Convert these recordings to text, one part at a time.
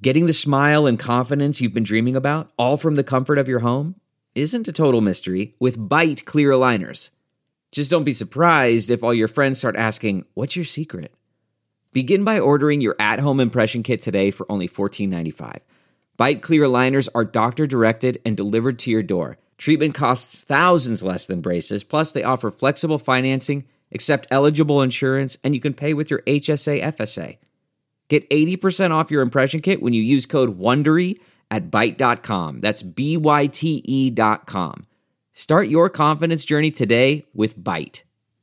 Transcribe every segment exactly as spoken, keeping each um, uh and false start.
Getting the smile and confidence you've been dreaming about, all from the comfort of your home, isn't a total mystery with Byte clear aligners. Just don't be surprised if all your friends start asking, "What's your secret?" Begin by ordering your at-home impression kit today for only fourteen ninety-five. Byte clear aligners are doctor-directed and delivered to your door. Treatment costs thousands less than braces, plus they offer flexible financing, accept eligible insurance, and you can pay with your H S A F S A. Get eighty percent off your impression kit when you use code WONDERY at byte dot com. That's B Y T E dot com. Start your confidence journey today with Byte.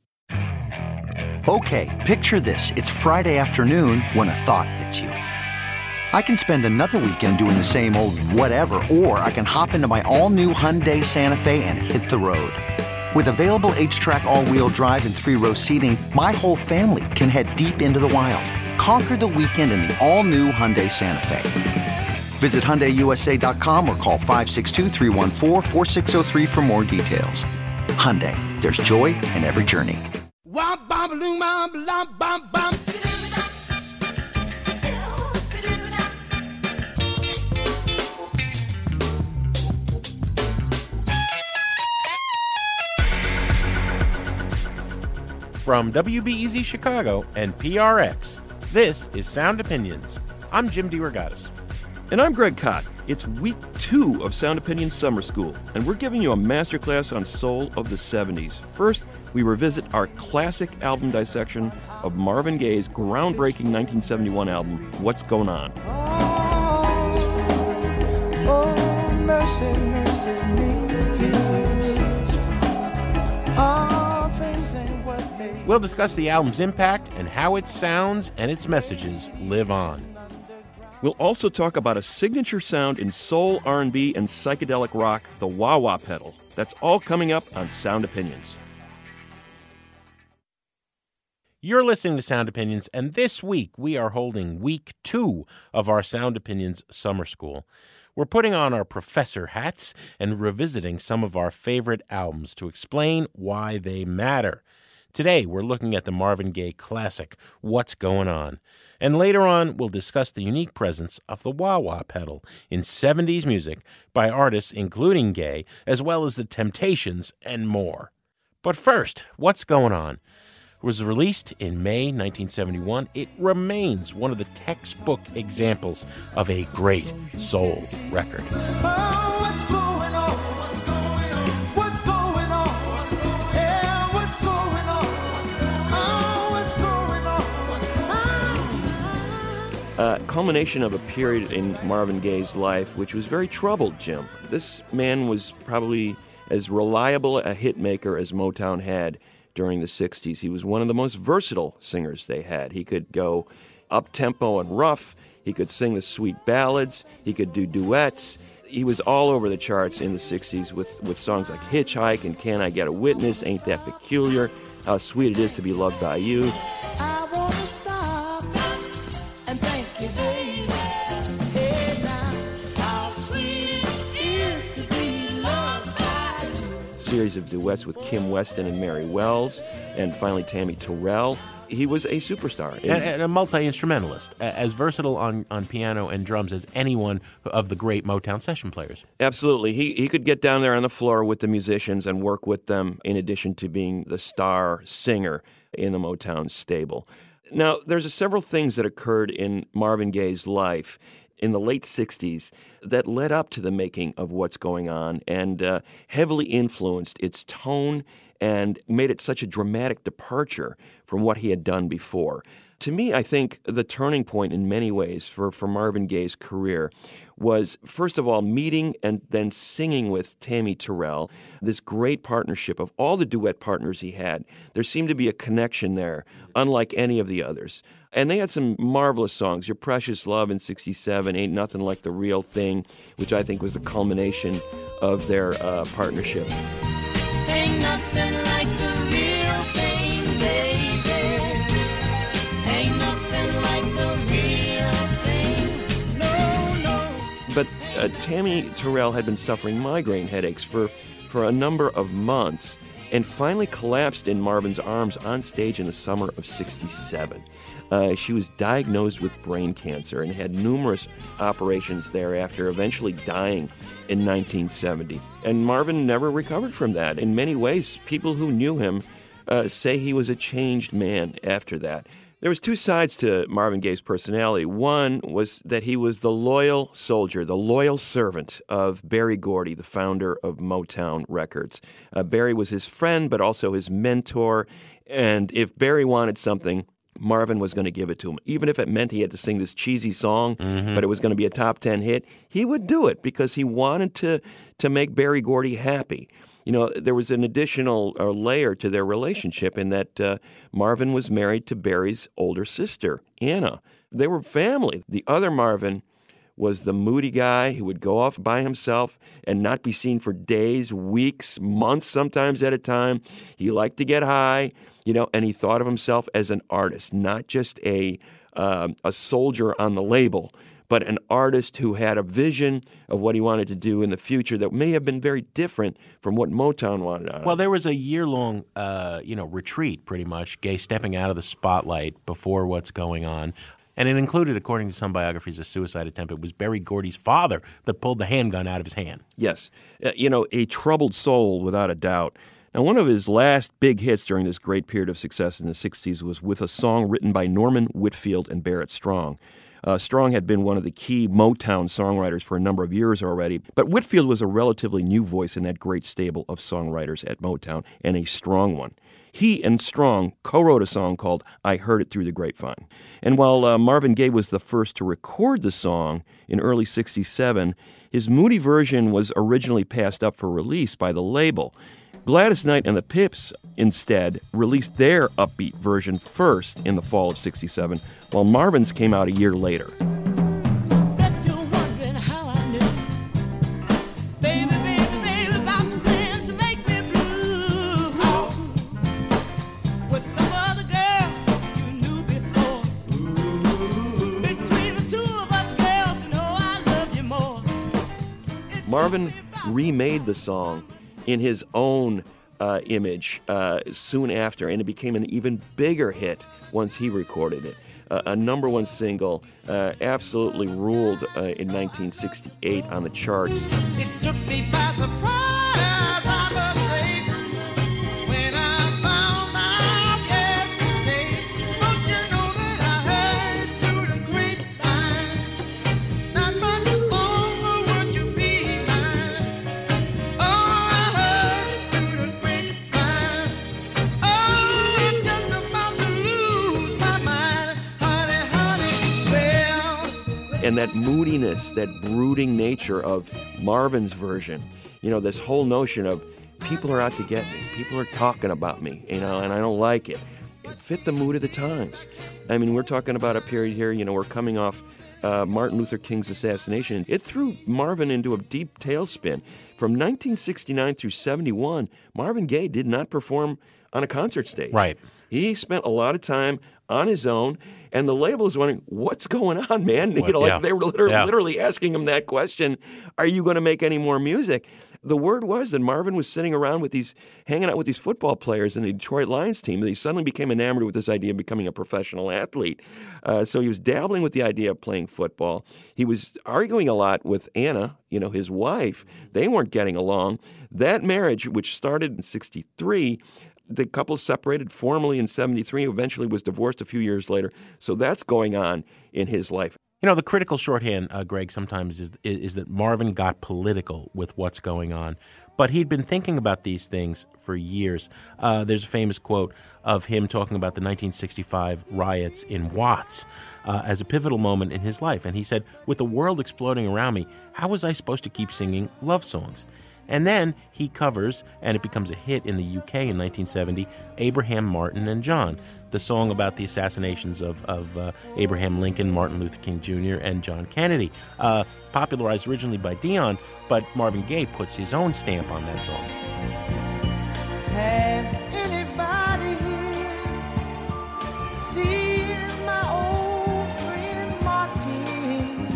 Okay, picture this. It's Friday afternoon when a thought hits you. I can spend another weekend doing the same old whatever, or I can hop into my all-new Hyundai Santa Fe and hit the road. With available H-Track all-wheel drive and three-row seating, my whole family can head deep into the wild. Conquer the weekend in the all-new Hyundai Santa Fe. Visit Hyundai U S A dot com or call five six two, three one four, four six zero three for more details. Hyundai, there's joy in every journey. From W B E Z Chicago and P R X, this is Sound Opinions. I'm Jim DeRogatis. And I'm Greg Kot. It's week two of Sound Opinions Summer School, and we're giving you a masterclass on soul of the seventies. First, we revisit our classic album dissection of Marvin Gaye's groundbreaking nineteen seventy-one album, What's Going On? Oh, oh, mercy, mercy me. All things ain't what they... We'll discuss the album's impact and how its sounds and its messages live on. We'll also talk about a signature sound in soul, R and B, and psychedelic rock, the wah-wah pedal. That's all coming up on Sound Opinions. You're listening to Sound Opinions, and this week we are holding week two of our Sound Opinions Summer School. We're putting on our professor hats and revisiting some of our favorite albums to explain why they matter. Today, we're looking at the Marvin Gaye classic, What's Going On? And later on, we'll discuss the unique presence of the wah-wah pedal in seventies music by artists including Gaye, as well as the Temptations and more. But first, What's Going On? It was released in May nineteen seventy-one. It remains one of the textbook examples of a great soul record. Oh, what's going on? What's going on? What's going on? Yeah, what's going on? Oh, what's going on? What's going on? Uh, culmination of a period in Marvin Gaye's life which was very troubled, Jim. This man was probably as reliable a hit maker as Motown had during the sixties. He was one of the most versatile singers they had. He could go up-tempo and rough. He could sing the sweet ballads. He could do duets. He was all over the charts in the sixties with, with songs like Hitchhike and Can I Get a Witness, Ain't That Peculiar, How Sweet It Is to Be Loved by You. I want to stop and thank you, baby. Hey, now, how sweet it is to be loved by you. Series of duets with Kim Weston and Mary Wells, and finally Tammy Terrell. He was a superstar. And, and a multi-instrumentalist, as versatile on, on piano and drums as anyone of the great Motown session players. Absolutely. He he could get down there on the floor with the musicians and work with them in addition to being the star singer in the Motown stable. Now, there's a several things that occurred in Marvin Gaye's life in the late sixties that led up to the making of What's Going On and uh, heavily influenced its tone and made it such a dramatic departure from what he had done before. To me, I think the turning point in many ways for, for Marvin Gaye's career was, first of all, meeting and then singing with Tammy Terrell, this great partnership of all the duet partners he had. There seemed to be a connection there, unlike any of the others. And they had some marvelous songs. Your Precious Love in sixty-seven, Ain't Nothing Like the Real Thing, which I think was the culmination of their uh, partnership. Ain't nothing like the real thing, baby. Ain't nothing like the real thing. No, no. But uh, Tammy Terrell had been suffering migraine headaches for, for a number of months and finally collapsed in Marvin's arms on stage in the summer of sixty-seven. Uh, she was diagnosed with brain cancer and had numerous operations thereafter, eventually dying in nineteen seventy. And Marvin never recovered from that. In many ways, people who knew him uh, say he was a changed man after that. There was two sides to Marvin Gaye's personality. One was that he was the loyal soldier, the loyal servant of Berry Gordy, the founder of Motown Records. Uh, Berry was his friend, but also his mentor. And if Berry wanted something, Marvin was going to give it to him. Even if it meant he had to sing this cheesy song, mm-hmm. but it was going to be a top ten hit, he would do it because he wanted to, to make Berry Gordy happy. You know, there was an additional uh, layer to their relationship in that uh, Marvin was married to Berry's older sister, Anna. They were family. The other Marvin was the moody guy who would go off by himself and not be seen for days, weeks, months, sometimes at a time. He liked to get high, you know, and he thought of himself as an artist, not just a uh, a soldier on the label, but an artist who had a vision of what he wanted to do in the future that may have been very different from what Motown wanted out of him. Well, there was a year-long, uh, you know, retreat, pretty much, Gaye stepping out of the spotlight before What's Going On. And it included, according to some biographies, a suicide attempt. It was Berry Gordy's father that pulled the handgun out of his hand. Yes. Uh, you know, a troubled soul, without a doubt. Now, one of his last big hits during this great period of success in the sixties was with a song written by Norman Whitfield and Barrett Strong. Uh, Strong had been one of the key Motown songwriters for a number of years already, but Whitfield was a relatively new voice in that great stable of songwriters at Motown, and a strong one. He and Strong co-wrote a song called I Heard It Through the Grapevine. And while uh, Marvin Gaye was the first to record the song in early sixty-seven, his moody version was originally passed up for release by the label. Gladys Knight and the Pips, instead, released their upbeat version first in the fall of sixty-seven, while Marvin's came out a year later. Marvin remade the song in his own uh, image uh, soon after, and it became an even bigger hit once he recorded it. Uh, a number one single, uh, absolutely ruled uh, in nineteen sixty-eight on the charts. It took me by surprise, I must say, when I found out yesterday. Don't you know that I heard through the grapevine? Not much longer would you be mine. Oh, I heard it through the grapevine. Oh, I'm just about to lose my mind, honey, honey. Well, And that moodiness, that brooding nature of Marvin's version, you know, this whole notion of people are out to get me, people are talking about me, you know, and I don't like it. It fit the mood of the times. I mean, we're talking about a period here, you know, we're coming off uh, Martin Luther King's assassination. It threw Marvin into a deep tailspin. From nineteen sixty-nine through seventy-one, Marvin Gaye did not perform on a concert stage. Right. He spent a lot of time on his own, and the label is wondering, what's going on, man? What? You know, like Yeah. they were literally, Yeah. literally asking him that question, are you going to make any more music? The word was that Marvin was sitting around with these, hanging out with these football players in the Detroit Lions team, and he suddenly became enamored with this idea of becoming a professional athlete. Uh, so he was dabbling with the idea of playing football. He was arguing a lot with Anna, you know, his wife. They weren't getting along. That marriage, which started in sixty-three, the couple separated formally in seventy-three, eventually was divorced a few years later. So that's going on in his life. You know, the critical shorthand, uh, Greg, sometimes is, is is that Marvin got political with What's Going On. But he'd been thinking about these things for years. Uh, there's a famous quote of him talking about the nineteen sixty-five riots in Watts uh, as a pivotal moment in his life. And he said, with the world exploding around me, how was I supposed to keep singing love songs? And then he covers, and it becomes a hit in the U K in nineteen seventy, Abraham, Martin, and John, the song about the assassinations of, of uh, Abraham Lincoln, Martin Luther King Junior, and John Kennedy. Uh, popularized originally by Dion, but Marvin Gaye puts his own stamp on that song. has anybody here seen my old friend Martin?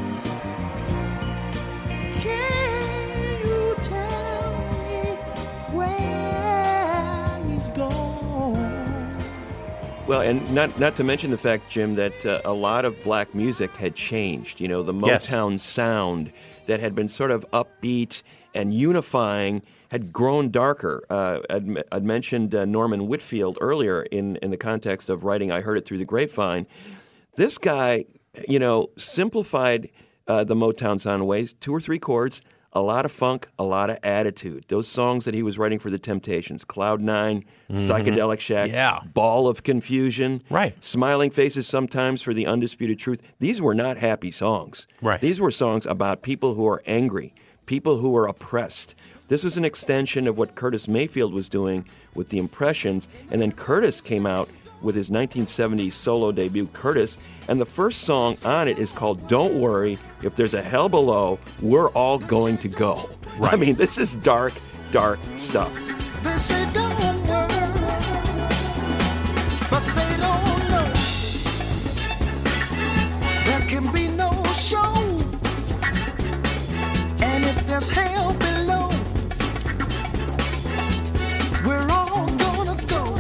Can you tell me where he's gone? Well, and not not to mention the fact, Jim, that uh, a lot of black music had changed. You know, the Yes. Motown sound that had been sort of upbeat and unifying had grown darker. Uh, I'd, I'd mentioned uh, Norman Whitfield earlier in, in the context of writing I Heard It Through the Grapevine. This guy, you know, simplified uh, the Motown sound in ways, two or three chords, a lot of funk, a lot of attitude. Those songs that he was writing for the Temptations, Cloud Nine, Psychedelic Shack, Yeah. Ball of Confusion, Right. Smiling Faces sometimes for the Undisputed Truth. These were not happy songs. Right. These were songs about people who are angry, people who are oppressed. This was an extension of what Curtis Mayfield was doing with the Impressions, and then Curtis came out with his nineteen seventy solo debut, Curtis, and the first song on it is called Don't Worry, If There's a Hell Below, We're All Going to Go. Right. I mean, this is dark, dark stuff. They say don't worry, but they don't know there can be no show, and if there's hell below, we're all gonna go.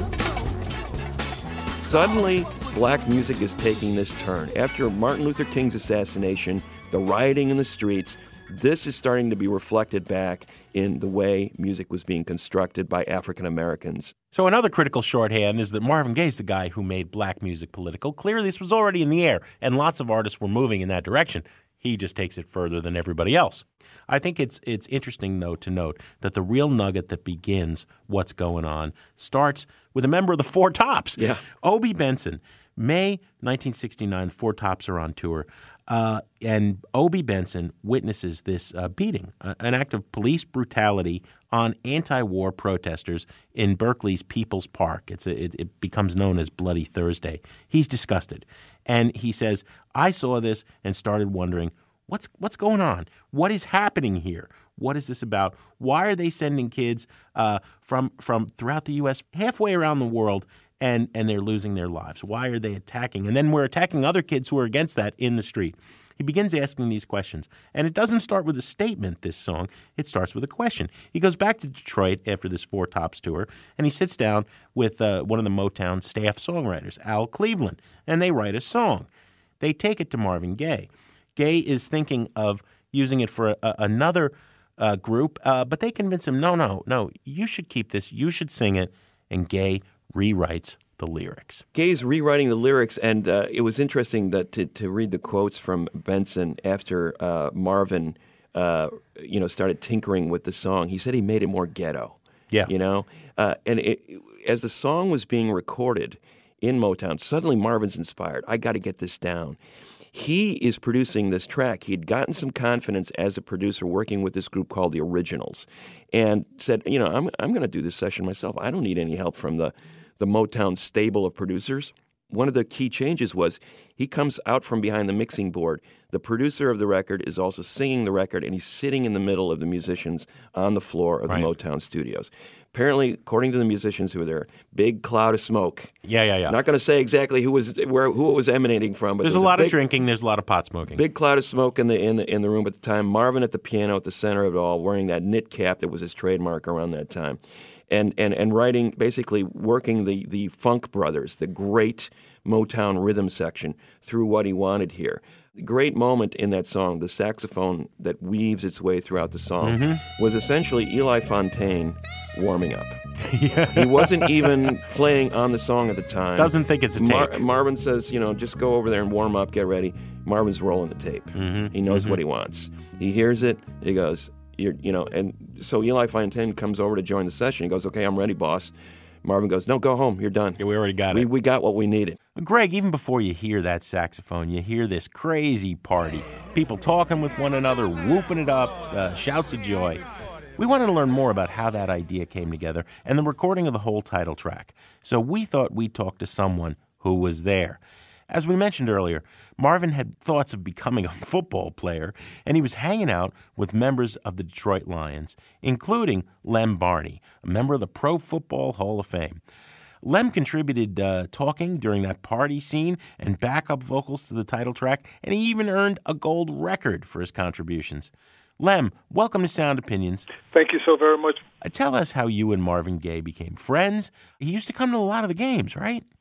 Suddenly, black music is taking this turn. After Martin Luther King's assassination, the rioting in the streets, this is starting to be reflected back in the way music was being constructed by African Americans. So another critical shorthand is that Marvin Gaye's the guy who made black music political. Clearly, this was already in the air, and lots of artists were moving in that direction. He just takes it further than everybody else. I think it's it's interesting, though, to note that the real nugget that begins what's going on starts with a member of the Four Tops. Yeah. Obie Benson. May nineteen sixty-nine, the Four Tops are on tour. Uh, and Obie Benson witnesses this uh, beating, uh, an act of police brutality on anti-war protesters in Berkeley's People's Park. It's a, it, it becomes known as Bloody Thursday. He's disgusted. And he says, I saw this and started wondering, what's what's going on? What is happening here? What is this about? Why are they sending kids uh, from from throughout the U S, halfway around the world, and and they're losing their lives? Why are they attacking? And then we're attacking other kids who are against that in the street. He begins asking these questions. And it doesn't start with a statement, this song. It starts with a question. He goes back to Detroit after this Four Tops tour, and he sits down with uh, one of the Motown staff songwriters, Al Cleveland, and they write a song. They take it to Marvin Gaye. Gaye is thinking of using it for a, a, another uh, group, uh, but they convince him, no, no, no, you should keep this. You should sing it. And Gaye rewrites the lyrics. Gaye's rewriting the lyrics, and uh, it was interesting that to, to read the quotes from Benson after uh, Marvin, uh, you know, started tinkering with the song. He said he made it more ghetto. Yeah. You know, uh, and it, as the song was being recorded in Motown, suddenly Marvin's inspired. I got to get this down. He is producing this track. He'd gotten some confidence as a producer working with this group called The Originals, and said, you know, I'm I'm going to do this session myself. I don't need any help from the the Motown stable of producers. One of the key changes was he comes out from behind the mixing board. The producer of the record is also singing the record, and he's sitting in the middle of the musicians on the floor of Right. the Motown studios. Apparently, according to the musicians who were there, big cloud of smoke. Yeah, yeah, yeah. Not going to say exactly who was where who it was emanating from, but There's a was lot big, of drinking. There's a lot of pot smoking. Big cloud of smoke in the in the in the room at the time. Marvin at the piano at the center of it all, wearing that knit cap that was his trademark around that time, and and and writing, basically working the the Funk Brothers, the great Motown rhythm section, through what he wanted here. The great moment in that song, the saxophone that weaves its way throughout the song, Mm-hmm. was essentially Eli Fontaine warming up. He wasn't even playing on the song at the time. Doesn't think it's a Mar- tape. Marvin says, you know, just go over there and warm up, get ready. Marvin's rolling the tape. Mm-hmm. He knows what he wants. He hears it. He goes, You're, you know, and so Eli Fontaine comes over to join the session. He goes, okay, I'm ready, boss. Marvin goes, no, go home. You're done. Yeah, we already got We, it. we got what we needed. Greg, even before you hear that saxophone, you hear this crazy party. People talking with one another, whooping it up, uh, shouts of joy. We wanted to learn more about how that idea came together and the recording of the whole title track. So we thought we'd talk to someone who was there. As we mentioned earlier, Marvin had thoughts of becoming a football player, and he was hanging out with members of the Detroit Lions, including Lem Barney, a member of the Pro Football Hall of Fame. Lem contributed uh, talking during that party scene and backup vocals to the title track, and he even earned a gold record for his contributions. Lem, welcome to Sound Opinions. Thank you so very much. Uh, tell us how you and Marvin Gaye became friends. He used to come to a lot of the games, right?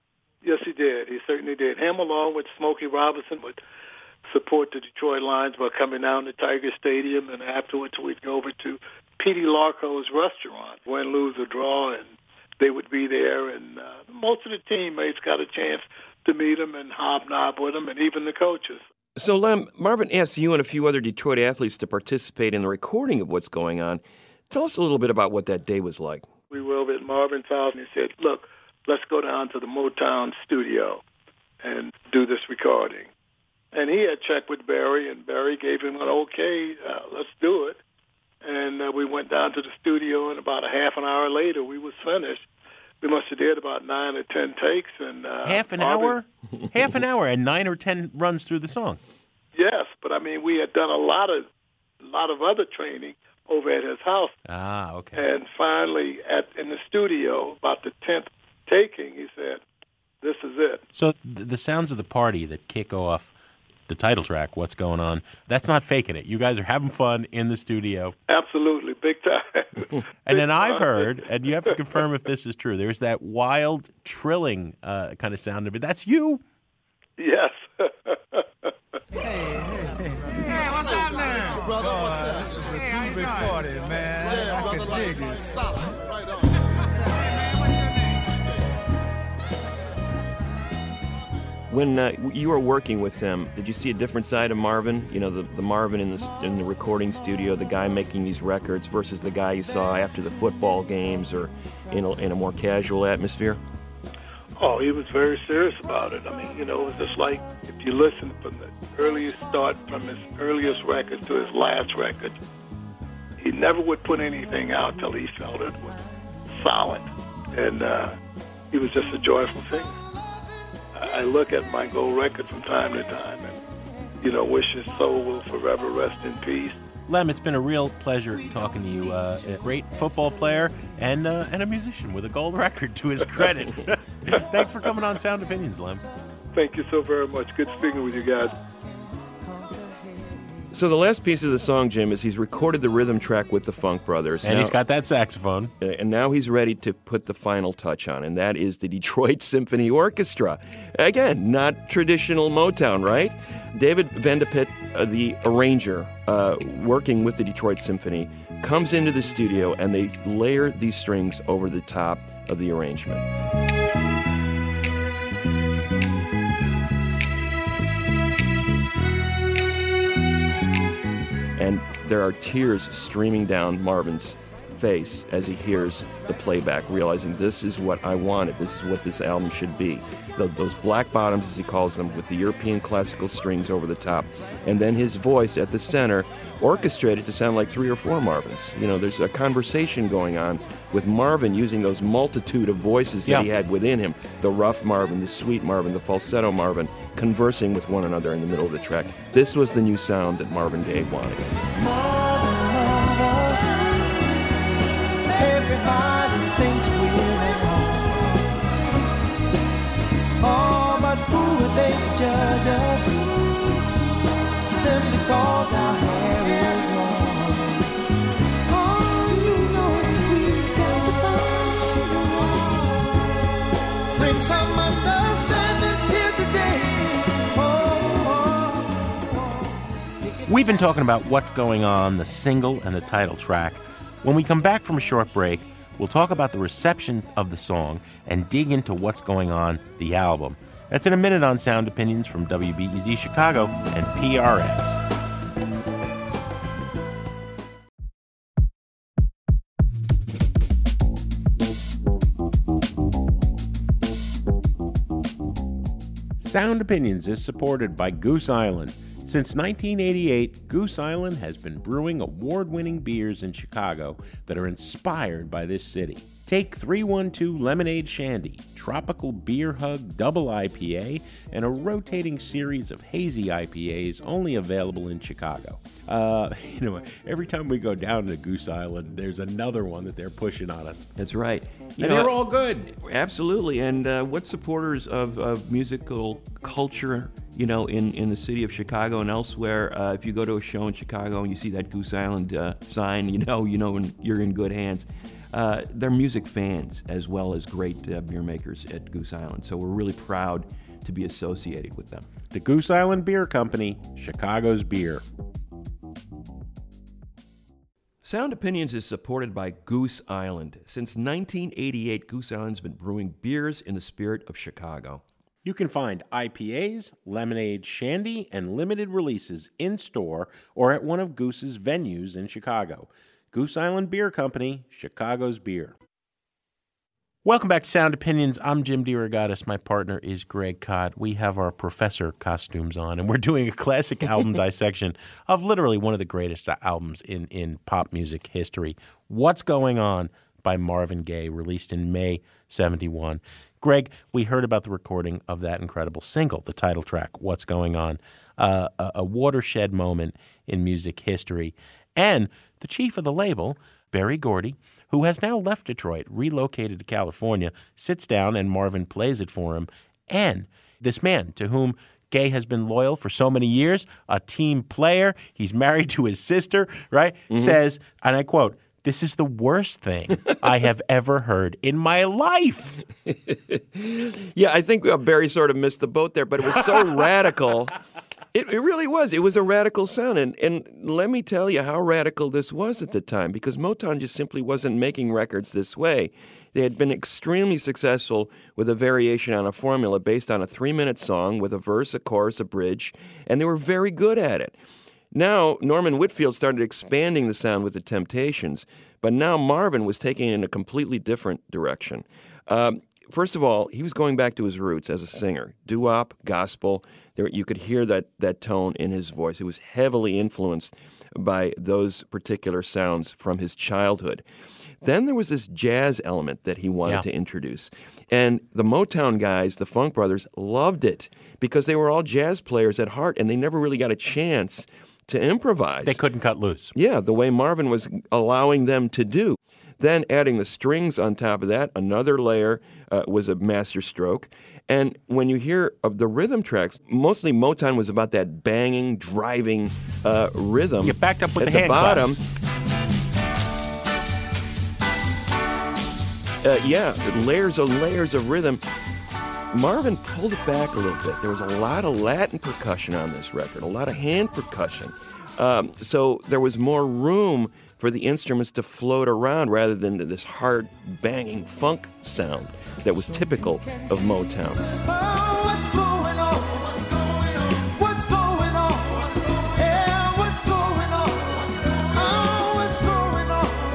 Yes, he did. He certainly did. Him, along with Smokey Robinson, would support the Detroit Lions by coming down to Tiger Stadium, and afterwards we'd go over to Petey Larco's restaurant, win, lose, or draw, and they would be there. And uh, most of the teammates got a chance to meet him and hobnob with him, and even the coaches. So, Lem, Marvin asked you and a few other Detroit athletes to participate in the recording of what's going on. Tell us a little bit about what that day was like. We were over at Marvin's house, and he said, look, let's go down to the Motown studio and do this recording. And he had checked with Barry, and Barry gave him an okay, uh, let's do it. And uh, we went down to the studio, and about a half an hour later, we was finished. We must have did about nine or ten takes. and uh, Half an Marvin, hour? Half an hour and nine or ten runs through the song. Yes, but I mean, we had done a lot of, a lot of other training over at his house. Ah, okay. And finally, at in the studio, about the tenth taking, he said, this is it. So th- the sounds of the party that kick off the title track, What's Going On, that's not faking it. You guys are having fun in the studio. Absolutely, big time. And then I've heard, and you have to confirm if this is true, there's that wild, trilling uh, kind of sound of it. That's you? Yes. Hey, what's happening? Brother, what's up? This is a groovy party, man. Yeah, I brother, can dig it. Stop it. Right on. When uh, you were working with them, did you see a different side of Marvin? You know, the, the Marvin in the in the recording studio, the guy making these records, versus the guy you saw after the football games or in a, in a more casual atmosphere? Oh, he was very serious about it. I mean, you know, it was just like if you listen from the earliest start, from his earliest record to his last record, he never would put anything out till he felt it was solid. And uh, he was just a joyful singer. I look at my gold record from time to time and, you know, wish his soul will forever rest in peace. Lem, it's been a real pleasure talking to you. Uh, a great football player and uh, and a musician with a gold record to his credit. Thanks for coming on Sound Opinions, Lem. Thank you so very much. Good speaking with you guys. So the last piece of the song, Jim, is he's recorded the rhythm track with the Funk Brothers. And now, he's got that saxophone. And now he's ready to put the final touch on, and that is the Detroit Symphony Orchestra. Again, not traditional Motown, right? David Vanderpit, uh, the arranger, uh, working with the Detroit Symphony, comes into the studio, and they layer these strings over the top of the arrangement. And there are tears streaming down Marvin's face as he hears the playback, realizing this is what I wanted, this is what this album should be. The, those black bottoms, as he calls them, with the European classical strings over the top. And then his voice at the center, orchestrated to sound like three or four Marvins. You know, there's a conversation going on with Marvin using those multitude of voices that yeah. he had within him. The rough Marvin, the sweet Marvin, the falsetto Marvin, conversing with one another in the middle of the track. This was the new sound that Marvin Gaye wanted. Everybody thinks we're at home. Oh, but who are they to judge us? Simply cause our hair is long. Oh, you know we've got to find a way. Bring some understanding here today. Oh, oh, oh. We've been talking about What's Going On, the single and the title track. When we come back from a short break, we'll talk about the reception of the song and dig into What's Going On, the album. That's in a minute on Sound Opinions from W B E Z Chicago and P R X. Sound Opinions is supported by Goose Island. Since nineteen eighty-eight, Goose Island has been brewing award-winning beers in Chicago that are inspired by this city. Take three one two Lemonade Shandy, Tropical Beer Hug Double I P A, and a rotating series of hazy I P As only available in Chicago. Uh, you know, every time we go down to Goose Island, there's another one that they're pushing on us. That's right. You and know, they're all good. Absolutely. And uh, what supporters of, of musical culture, you know, in, in the city of Chicago and elsewhere, uh, if you go to a show in Chicago and you see that Goose Island uh, sign, you know, you know you're in good hands. uh, they're music fans as well as great uh, beer makers at Goose Island. So we're really proud to be associated with them. The Goose Island Beer Company, Chicago's beer. Sound Opinions is supported by Goose Island. Since nineteen eighty-eight, Goose Island's been brewing beers in the spirit of Chicago. You can find I P As, lemonade, shandy, and limited releases in-store or at one of Goose's venues in Chicago. Goose Island Beer Company, Chicago's beer. Welcome back to Sound Opinions. I'm Jim DeRogatis. My partner is Greg Cott. We have our professor costumes on, and we're doing a classic album dissection of literally one of the greatest albums in, in pop music history, What's Going On by Marvin Gaye, released in May seventy-one. Greg, we heard about the recording of that incredible single, the title track, What's Going On, uh, a, a watershed moment in music history. And the chief of the label, Berry Gordy, who has now left Detroit, relocated to California, sits down and Marvin plays it for him. And this man to whom Gaye has been loyal for so many years, a team player, he's married to his sister, right, mm-hmm. says, and I quote, "This is the worst thing I have ever heard in my life." Yeah, I think uh, Barry sort of missed the boat there, but it was so radical. It, it really was. It was a radical sound. And, and let me tell you how radical this was at the time, because Motown just simply wasn't making records this way. They had been extremely successful with a variation on a formula based on a three-minute song with a verse, a chorus, a bridge, and they were very good at it. Now, Norman Whitfield started expanding the sound with the Temptations, but now Marvin was taking it in a completely different direction. Um, first of all, he was going back to his roots as a singer. Doo-wop, gospel, there, you could hear that, that tone in his voice. It was heavily influenced by those particular sounds from his childhood. Then there was this jazz element that he wanted yeah. to introduce. And the Motown guys, the Funk Brothers, loved it because they were all jazz players at heart, and they never really got a chance to improvise. They couldn't cut loose. Yeah, the way Marvin was allowing them to do. Then adding the strings on top of that, another layer uh, was a masterstroke. And when you hear of the rhythm tracks, mostly Motown was about that banging, driving uh, rhythm. You backed up with at the, the hand bottom. Uh, yeah, layers and layers of rhythm. Marvin pulled it back a little bit. There was a lot of Latin percussion on this record, a lot of hand percussion. Um, so there was more room for the instruments to float around rather than this hard, banging funk sound that was typical of Motown. Oh, what's going on? What's going on? What's going on? What's going on? Yeah, what's going on? What's going on? Oh, what's going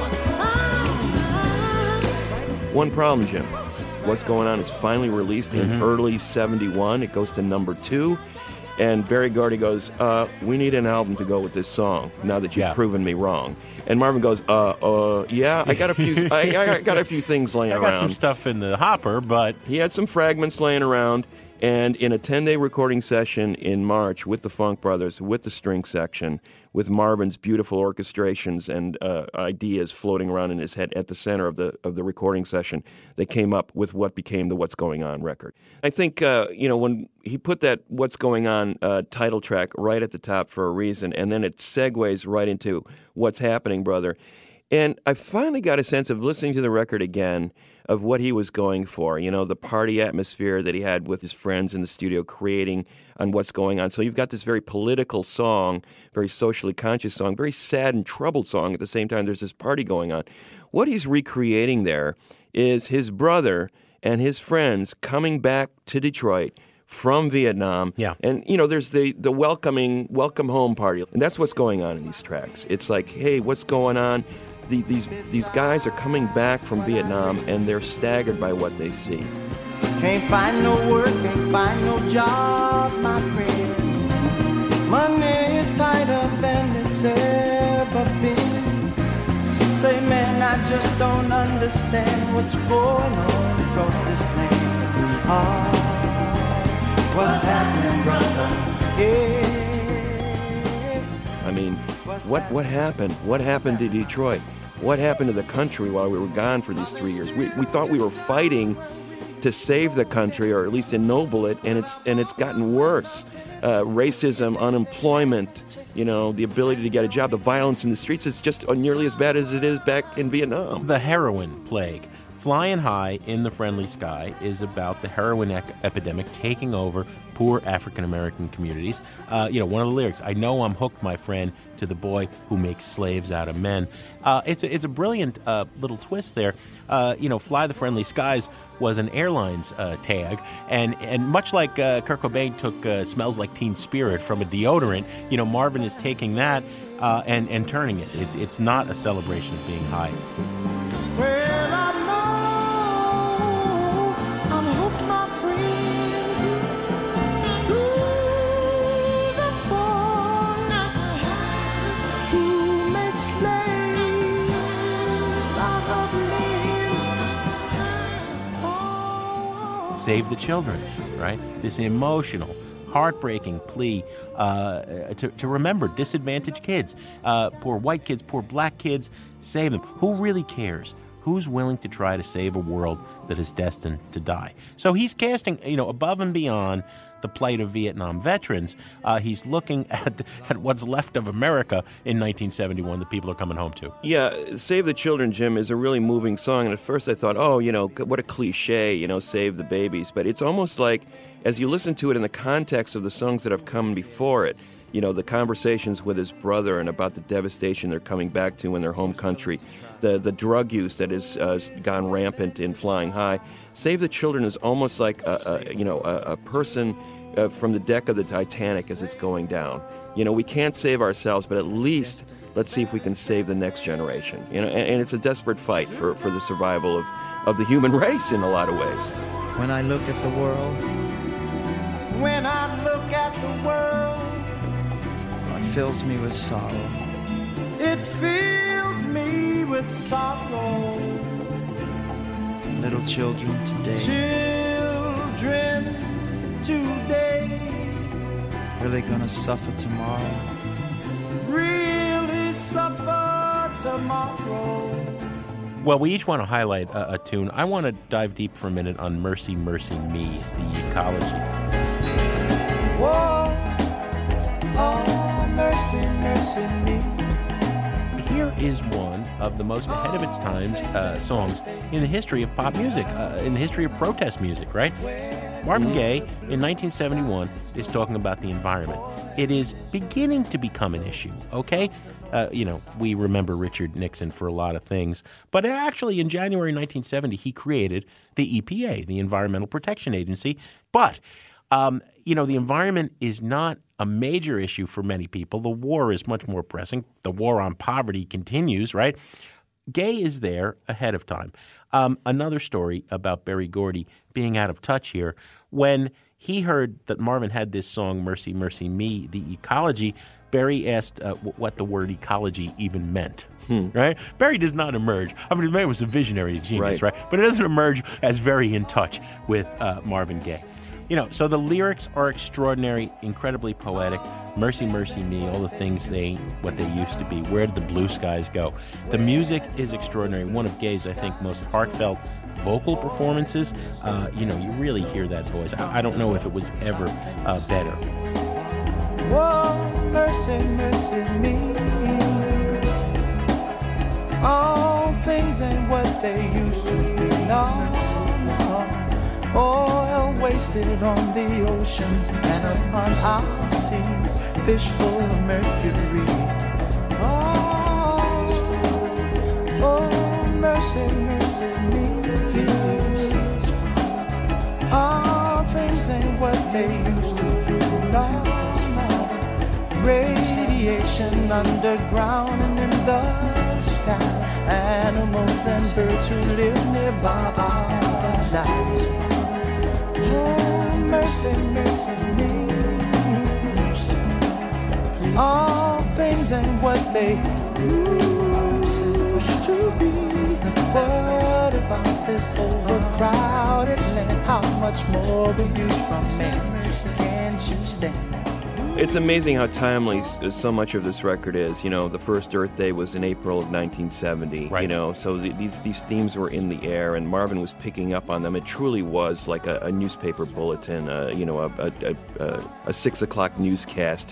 on? What's going on? One problem, Jim. What's Going On is finally released in mm-hmm. early seventy-one. It goes to number two. And Berry Gordy goes, uh, we need an album to go with this song, now that you've yeah. proven me wrong. And Marvin goes, uh, uh, yeah, I got a few I, I got a few things laying I around. got some stuff in the hopper, but... He had some fragments laying around, and in a ten-day recording session in March with the Funk Brothers, with the string section, with Marvin's beautiful orchestrations and uh, ideas floating around in his head at the center of the of the recording session, they came up with what became the What's Going On record. I think, uh, you know, when he put that What's Going On uh, title track right at the top for a reason, and then it segues right into What's Happening, Brother. And I finally got a sense of listening to the record again of what he was going for, you know, the party atmosphere that he had with his friends in the studio creating on What's Going On. So you've got this very political song, very socially conscious song, very sad and troubled song. At the same time, there's this party going on. What he's recreating there is his brother and his friends coming back to Detroit from Vietnam. Yeah. And, you know, there's the, the welcoming, welcome home party. And that's what's going on in these tracks. It's like, hey, what's going on? The, these these guys are coming back from Vietnam, and they're staggered by what they see. Can't find no work, can't find no job, my friend. Money is tighter than it's ever been. Say, man, I just don't understand what's going on across this land. Oh, what's happening, brother? Yeah. I mean, what what happened? What happened to Detroit? What happened to the country while we were gone for these three years? We we thought we were fighting to save the country, or at least ennoble it, and it's and it's gotten worse. Uh, racism, unemployment, you know, the ability to get a job. The violence in the streets is just nearly as bad as it is back in Vietnam. The heroin plague. Flying High in the Friendly Sky is about the heroin ec- epidemic taking over poor African-American communities. Uh, you know, one of the lyrics, I know I'm hooked, my friend, to the boy who makes slaves out of men. Uh, it's, a, it's a brilliant uh, little twist there. Uh, you know, Fly the Friendly Skies was an airline's uh, tag, and, and much like uh, Kurt Cobain took uh, Smells Like Teen Spirit from a deodorant, you know, Marvin is taking that uh, and, and turning it. it. It's not a celebration of being high. Well, I know I'm hooked, my friend, to the boy who makes slaves out of men. Oh. Save the children, right? This emotional, heartbreaking plea uh, to, to remember disadvantaged kids, uh, poor white kids, poor black kids, save them. Who really cares? Who's willing to try to save a world that is destined to die? So he's casting, you know, above and beyond the plight of Vietnam veterans. Uh, he's looking at at what's left of America in nineteen seventy-one that people are coming home to. Yeah, Save the Children, Jim, is a really moving song. And at first I thought, oh, you know, what a cliche, you know, save the babies. But it's almost like, as you listen to it in the context of the songs that have come before it, you know, the conversations with his brother and about the devastation they're coming back to in their home country, the the drug use that has uh, gone rampant in Flying High. Save the Children is almost like a, a you know a, a person uh, from the deck of the Titanic as it's going down. You know, we can't save ourselves, but at least let's see if we can save the next generation. You know, and, and it's a desperate fight for, for the survival of, of the human race in a lot of ways. When I look at the world, when I look at the world, It fills me with sorrow. it fills me with sorrow. Little children today, Children today really gonna suffer tomorrow. really suffer tomorrow. Well, we each want to highlight a, a tune. I want to dive deep for a minute on Mercy, Mercy Me, the Ecology. Whoa, oh, mercy, mercy me. Here is one of the most ahead of its times uh, songs in the history of pop music, uh, in the history of protest music, right? Marvin Gaye, in nineteen seventy-one, is talking about the environment. It is beginning to become an issue, okay? Uh, you know, we remember Richard Nixon for a lot of things, but actually in January nineteen seventy, he created the E P A, the Environmental Protection Agency. But, um, you know, the environment is not a major issue for many people. The war is much more pressing. The war on poverty continues, right? Gaye is there ahead of time. Um, another story about Berry Gordy being out of touch here. When he heard that Marvin had this song, Mercy, Mercy Me, the Ecology, Berry asked uh, w- what the word ecology even meant. Hmm. Right? Berry does not emerge. I mean, Berry was a visionary genius, right? right? But it doesn't emerge as very in touch with uh, Marvin Gaye. You know, so the lyrics are extraordinary, incredibly poetic. Mercy, mercy me, all the things they, what they used to be. Where did the blue skies go? The music is extraordinary. One of Gaye's, I think, most heartfelt vocal performances. Uh, you know, you really hear that voice. I, I don't know if it was ever uh, better. Whoa, mercy, mercy me. All things ain't what they used to be. No, no. Oil wasted on the oceans and upon our seas, fish full of mercury. Oh, oh, mercy, mercy me. All things ain't what they used to be. No, no. Radiation underground and in the sky. Animals and birds who live nearby are dying. Oh, mercy, mercy me. All things ain't what they used to be. What about this overcrowded land? How much more abuse from man can't you stand? It's amazing how timely so much of this record is. You know, the first Earth Day was in April of nineteen seventy. Right. You know, so the, these these themes were in the air, and Marvin was picking up on them. It truly was like a, a newspaper bulletin. Uh, you know, a, a, a, a six o'clock newscast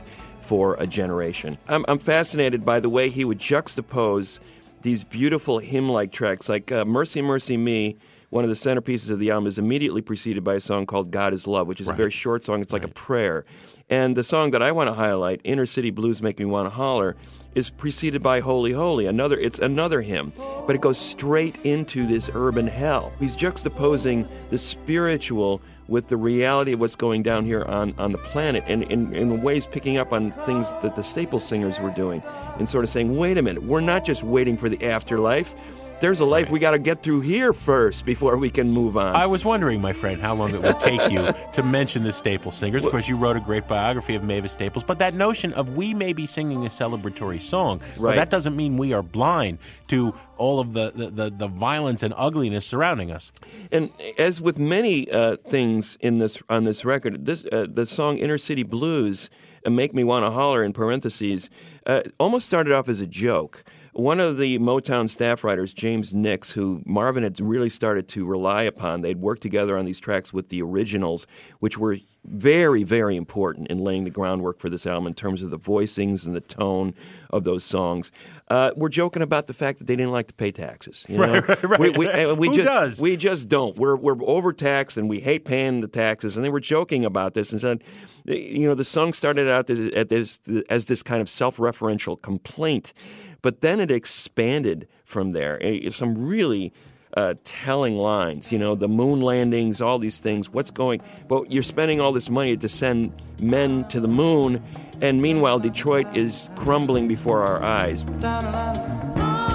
for a generation. I'm, I'm fascinated by the way he would juxtapose these beautiful hymn-like tracks, like uh, Mercy, Mercy Me. One of the centerpieces of the album is immediately preceded by a song called God is Love, which is Right. a very short song. It's like Right. a prayer. And the song that I want to highlight, Inner City Blues Make Me Want to Holler, is preceded by Holy Holy. Another, it's another hymn, but it goes straight into this urban hell. He's juxtaposing the spiritual with the reality of what's going down here on, on the planet, and in, in ways picking up on things that the Staple Singers were doing, and sort of saying, wait a minute, we're not just waiting for the afterlife. There's a life Right. we got to get through here first before we can move on. I was wondering, my friend, how long it would take you to mention the Staples Singers. Of course, you wrote a great biography of Mavis Staples, but that notion of we may be singing a celebratory song, well, Right. that doesn't mean we are blind to all of the, the, the, the violence and ugliness surrounding us. And as with many uh, things in this on this record, this uh, the song "Inner City Blues" uh, "Make Me Want to Holler" in parentheses uh, almost started off as a joke. One of the Motown staff writers, James Nix, who Marvin had really started to rely upon, they'd worked together on these tracks with the originals, which were very, very important in laying the groundwork for this album in terms of the voicings and the tone of those songs. Uh, we're joking about the fact that they didn't like to pay taxes. You know? Right, right, right. We, we, and we Who just, does? We just don't. We're we're overtaxed and we hate paying the taxes. And they were joking about this and said, you know, the song started out as, at this, as this kind of self-referential complaint, but then it expanded from there. Eh, Some really uh, telling lines, you know, the moon landings, all these things. What's going? But you're spending all this money to send men to the moon, and meanwhile, Detroit is crumbling before our eyes. Down and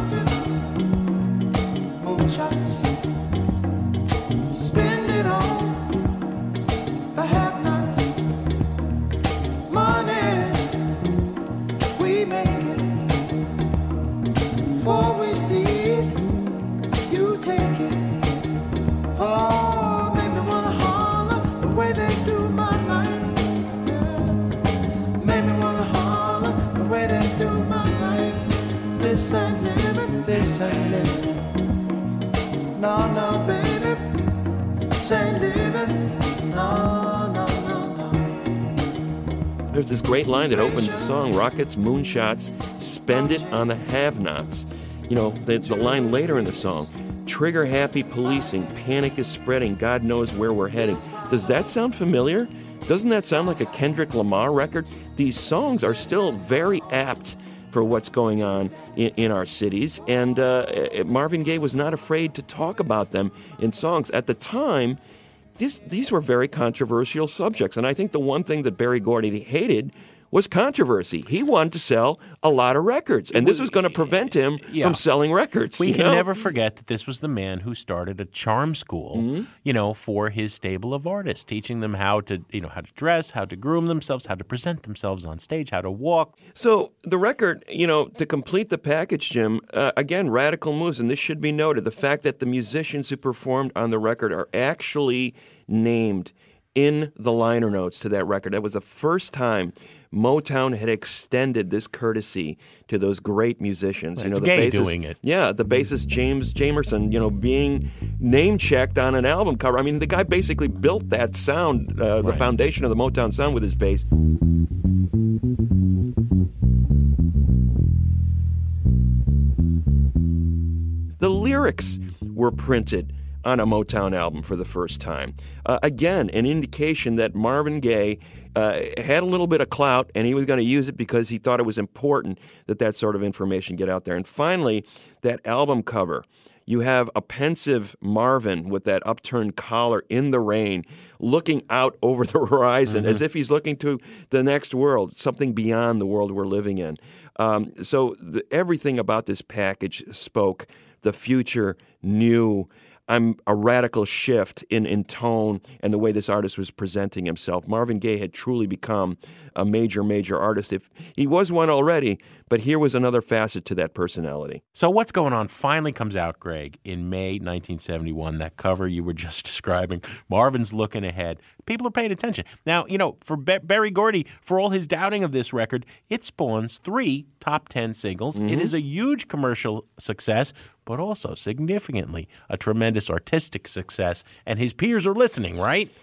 moonshots, spend it on the have-nots. Money, we make it. Before we see it, you take it. Oh, make me wanna holler the way they do my life. Yeah. Make me wanna holler the way they do my life. This ain't living, this ain't living. No, no, baby, this ain't living. No, no, no, no. There's this great line that opens the song, rockets, moonshots, spend it on the have-nots. You know, the, the line later in the song, trigger-happy policing, panic is spreading, God knows where we're heading. Does that sound familiar? Doesn't that sound like a Kendrick Lamar record? These songs are still very apt for what's going on in, in our cities, and uh, Marvin Gaye was not afraid to talk about them in songs. At the time, This, these were very controversial subjects, and I think the one thing that Berry Gordy hated was controversy. He wanted to sell a lot of records, and this was going to prevent him Yeah. from selling records. We you can know? never forget that this was the man who started a charm school, Mm-hmm. you know, for his stable of artists, teaching them how to, you know, how to dress, how to groom themselves, how to present themselves on stage, how to walk. So the record, you know, to complete the package, Jim, uh, again, radical moves, and this should be noted, the fact that the musicians who performed on the record are actually named in the liner notes to that record. That was the first time Motown had extended this courtesy to those great musicians. It's you know, the Gaye bassist, doing it. Yeah, the bassist James Jamerson, you know, being name-checked on an album cover. I mean, the guy basically built that sound, uh, the Right. foundation of the Motown sound with his bass. The lyrics were printed on a Motown album for the first time. Uh, again, an indication that Marvin Gaye uh, had a little bit of clout, and he was going to use it because he thought it was important that that sort of information get out there. And finally, that album cover. You have a pensive Marvin with that upturned collar in the rain, looking out over the horizon as if he's looking to the next world, something beyond the world we're living in. Um, so the, everything about this package spoke the future, new. I'm a radical shift in, in tone and the way this artist was presenting himself. Marvin Gaye had truly become a major, major artist. If he was one already, but here was another facet to that personality. So What's Going On finally comes out, Greg, in May nineteen seventy-one. That cover you were just describing. Marvin's looking ahead. People are paying attention. Now, you know, for Be- Berry Gordy, for all his doubting of this record, it spawns three top ten singles. Mm-hmm. It is a huge commercial success, but also significantly a tremendous artistic success. And his peers are listening, right?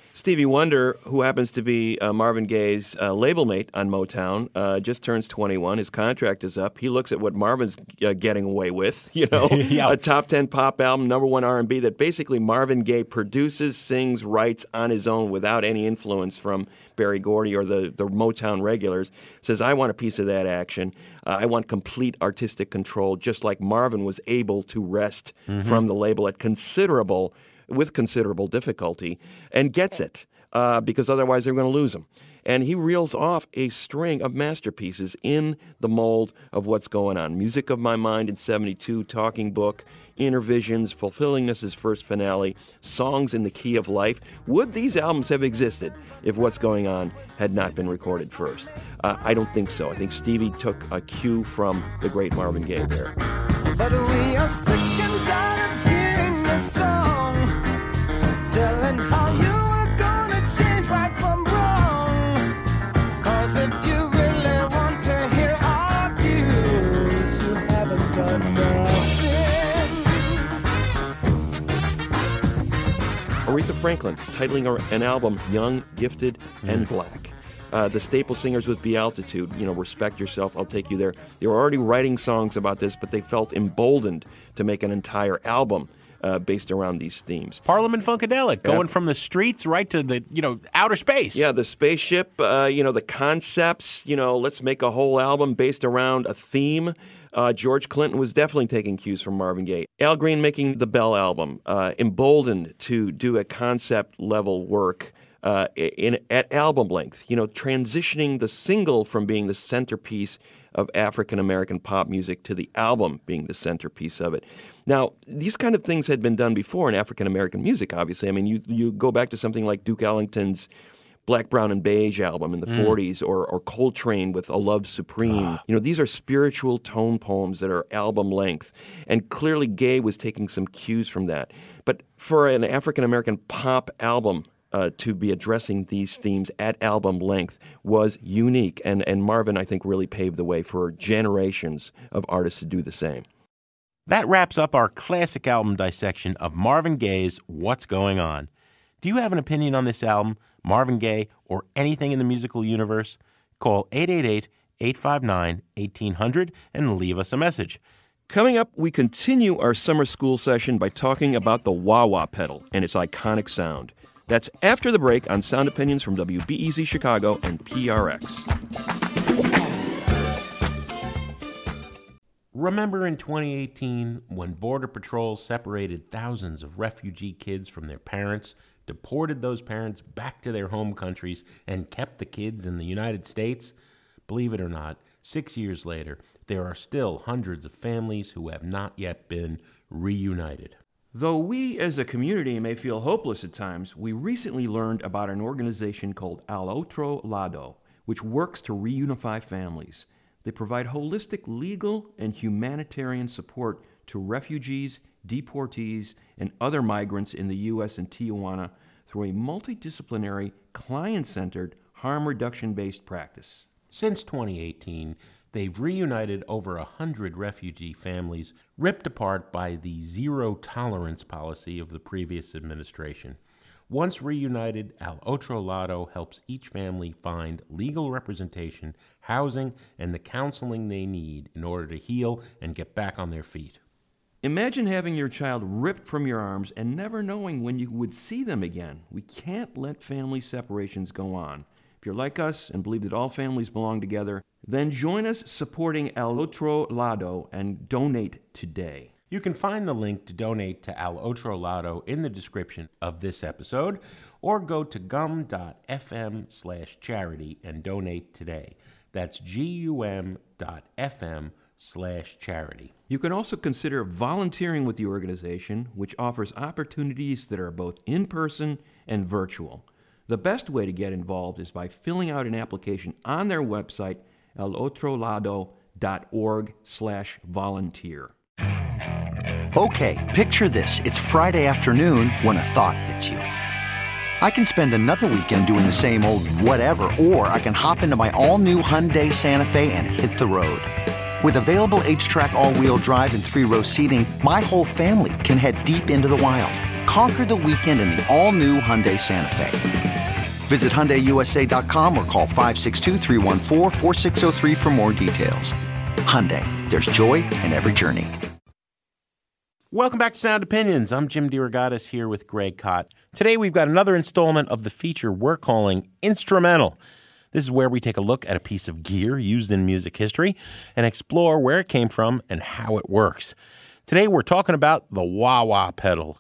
Stevie Wonder, who happens to be uh, Marvin Gaye's uh, label mate on Motown, uh, just turns twenty-one. His contract is up. He looks at what Marvin's uh, getting away with, you know, Yeah. a top ten pop album, number one R and B that basically Marvin Gaye produces, sings, writes on his own without any influence from Berry Gordy or the, the Motown regulars. Says, I want a piece of that action. Uh, I want complete artistic control, just like Marvin was able to wrest mm-hmm. from the label at considerable with considerable difficulty, and gets it, uh, because otherwise they're going to lose him. And he reels off a string of masterpieces in the mold of what's going on. Music of My Mind in seventy-two, Talking Book, Inner Visions, Fulfillingness' first finale, Songs in the Key of Life. Would these albums have existed if What's Going On had not been recorded first? Uh, I don't think so. I think Stevie took a cue from the great Marvin Gaye there. But we are sick and tired of hearing this song, telling how you are gonna change right from wrong. Cause if you really want to hear our views, you haven't done nothing. Aretha Franklin titling an album Young, Gifted, and Black. Uh, the Staple Singers with Bealtitude, you know, Respect Yourself, I'll Take You There. They were already writing songs about this, but they felt emboldened to make an entire album uh, based around these themes. Parliament Funkadelic, going Yeah. from the streets right to the, you know, outer space. Yeah, the spaceship, uh, you know, the concepts, you know, let's make a whole album based around a theme. Uh, George Clinton was definitely taking cues from Marvin Gaye. Al Green making the Bell album, uh, emboldened to do a concept-level work Uh, in at album length, you know, transitioning the single from being the centerpiece of African-American pop music to the album being the centerpiece of it. Now, these kind of things had been done before in African-American music, obviously. I mean, you you go back to something like Duke Ellington's Black, Brown, and Beige album in the mm. forties, or, or Coltrane with A Love Supreme. Ah. You know, these are spiritual tone poems that are album length. And clearly Gaye was taking some cues from that. But for an African-American pop album, Uh, to be addressing these themes at album length was unique. And, and Marvin, I think, really paved the way for generations of artists to do the same. That wraps up our classic album dissection of Marvin Gaye's What's Going On. Do you have an opinion on this album, Marvin Gaye, or anything in the musical universe? Call eight eight eight, eight five nine, one eight hundred and leave us a message. Coming up, we continue our summer school session by talking about the wah-wah pedal and its iconic sound. That's after the break on Sound Opinions from W B E Z Chicago and P R X. Remember in twenty eighteen when Border Patrol separated thousands of refugee kids from their parents, deported those parents back to their home countries, and kept the kids in the United States? Believe it or not, six years later, there are still hundreds of families who have not yet been reunited. Though we as a community may feel hopeless at times, we recently learned about an organization called Al Otro Lado, which works to reunify families. They provide holistic legal and humanitarian support to refugees, deportees, and other migrants in the U S and Tijuana through a multidisciplinary, client-centered, harm reduction-based practice. Since twenty eighteen, they've reunited over a hundred refugee families ripped apart by the zero-tolerance policy of the previous administration. Once reunited, Al Otro Lado helps each family find legal representation, housing, and the counseling they need in order to heal and get back on their feet. Imagine having your child ripped from your arms and never knowing when you would see them again. We can't let family separations go on. If you're like us and believe that all families belong together, then join us supporting Al Otro Lado and donate today. You can find the link to donate to Al Otro Lado in the description of this episode, or go to gum.fm slash charity and donate today. That's gum.fm slash charity. You can also consider volunteering with the organization, which offers opportunities that are both in-person and virtual. The best way to get involved is by filling out an application on their website, alotrolado.org slash volunteer. Okay, picture this. It's Friday afternoon when a thought hits you. I can spend another weekend doing the same old whatever, or I can hop into my all-new Hyundai Santa Fe and hit the road. With available H-Track all-wheel drive and three-row seating, my whole family can head deep into the wild. Conquer the weekend in the all-new Hyundai Santa Fe. Visit Hyundai U S A dot com or call five six two, three one four, four six zero three for more details. Hyundai, there's joy in every journey. Welcome back to Sound Opinions. I'm Jim DeRogatis here with Greg Kot. Today we've got another installment of the feature we're calling Instrumental. This is where we take a look at a piece of gear used in music history and explore where it came from and how it works. Today we're talking about the wah-wah pedal.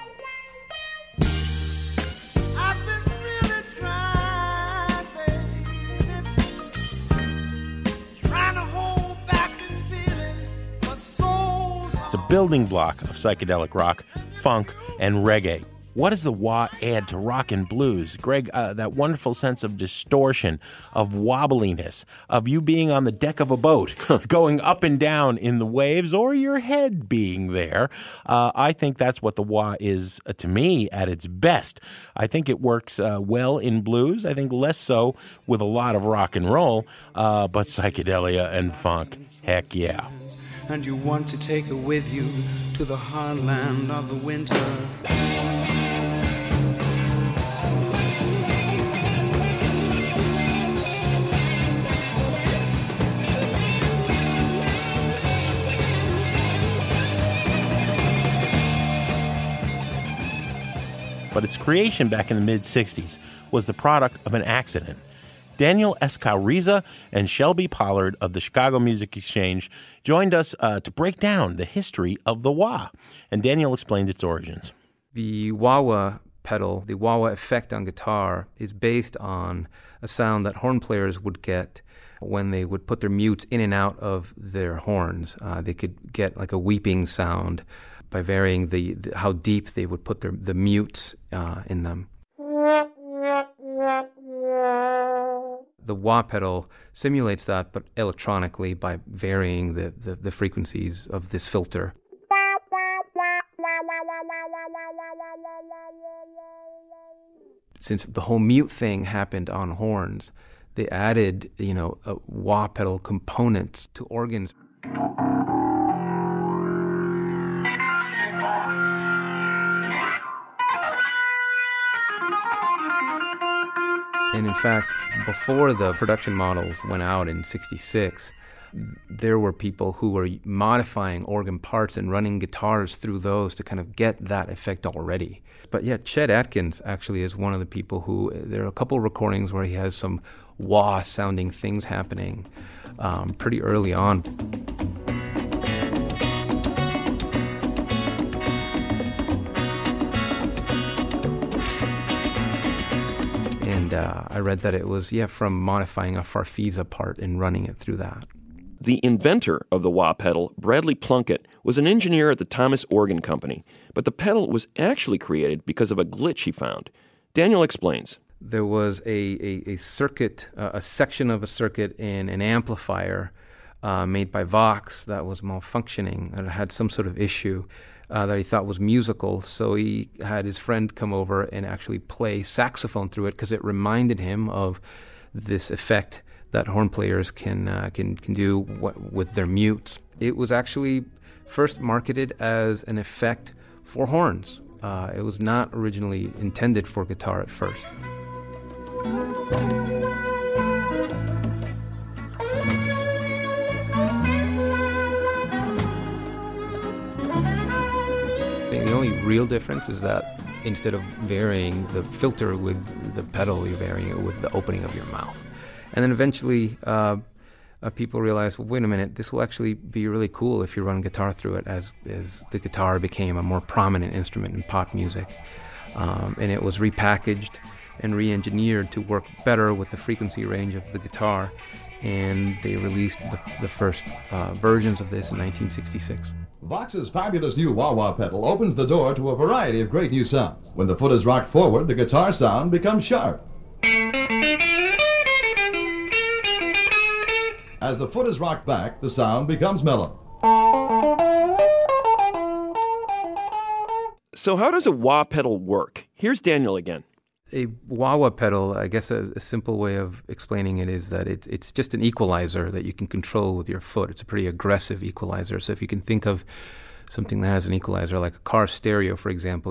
I've been really trying, baby, trying to hold back this feeling for so long. It's a building block of psychedelic rock, funk, and reggae. What does the wah add to rock and blues? Greg, uh, that wonderful sense of distortion, of wobbliness, of you being on the deck of a boat, going up and down in the waves, or your head being there. Uh, I think that's what the wah is, uh, to me, at its best. I think it works uh, well in blues. I think less so with a lot of rock and roll, uh, but psychedelia and funk, heck yeah. And you want to take her with you to the heartland of the winter. But its creation back in the mid-sixties was the product of an accident. Daniel Escalriza and Shelby Pollard of the Chicago Music Exchange joined us uh, to break down the history of the wah, and Daniel explained its origins. The wah-wah pedal, the wah-wah effect on guitar, is based on a sound that horn players would get when they would put their mutes in and out of their horns. Uh, they could get like a weeping sound by varying the, the how deep they would put their the mutes uh, in them. The wah pedal simulates that, but electronically by varying the, the, the frequencies of this filter. Since the whole mute thing happened on horns, they added, you know, a wah pedal components to organs. And in fact, before the production models went out in sixty-six, there were people who were modifying organ parts and running guitars through those to kind of get that effect already. But yeah, Chet Atkins actually is one of the people who, there are a couple recordings where he has some wah-sounding things happening um, pretty early on. And uh, I read that it was, yeah, from modifying a Farfisa part and running it through that. The inventor of the wah pedal, Bradley Plunkett, was an engineer at the Thomas Organ Company, but the pedal was actually created because of a glitch he found. Daniel explains. There was a, a, a circuit, uh, a section of a circuit in an amplifier uh, made by Vox that was malfunctioning and had some sort of issue uh, that he thought was musical. So he had his friend come over and actually play saxophone through it because it reminded him of this effect that horn players can uh, can can do what, with their mutes. It was actually first marketed as an effect for horns. Uh, it was not originally intended for guitar at first. The only real difference is that instead of varying the filter with the pedal, you're varying it with the opening of your mouth. And then eventually uh, uh, people realized, well, wait a minute, this will actually be really cool if you run guitar through it, as, as the guitar became a more prominent instrument in pop music. Um, and it was repackaged and re-engineered to work better with the frequency range of the guitar. And they released the, the first uh, versions of this in nineteen sixty-six. Vox's fabulous new wah-wah pedal opens the door to a variety of great new sounds. When the foot is rocked forward, the guitar sound becomes sharp. As the foot is rocked back, the sound becomes mellow. So how does a wah pedal work? Here's Daniel again. A wah-wah pedal, I guess a, a simple way of explaining it is that it's it's just an equalizer that you can control with your foot. It's a pretty aggressive equalizer. So if you can think of something that has an equalizer, like a car stereo, for example.